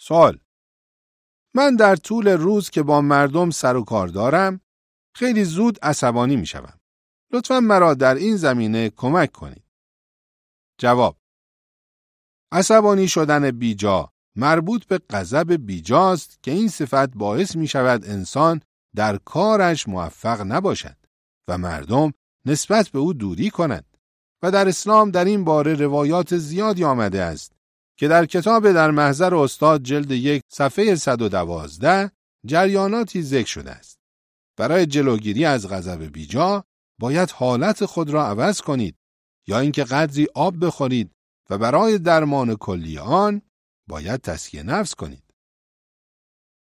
سوال: من در طول روز که با مردم سر و کار دارم خیلی زود عصبانی می شوم. لطفاً مرا در این زمینه کمک کنید. جواب: عصبانی شدن بیجا مربوط به غضب بیجاست که این صفت باعث می شود انسان در کارش موفق نباشد و مردم نسبت به او دوری کنند. و در اسلام در این باره روایات زیادی آمده است که در کتاب در محضر استاد جلد 1 صفحه 112 جریاناتی ذکر شده است. برای جلوگیری از غضب بیجا باید حالت خود را عوض کنید یا اینکه قدری آب بخورید و برای درمان کلی آن باید تزکیه نفس کنید.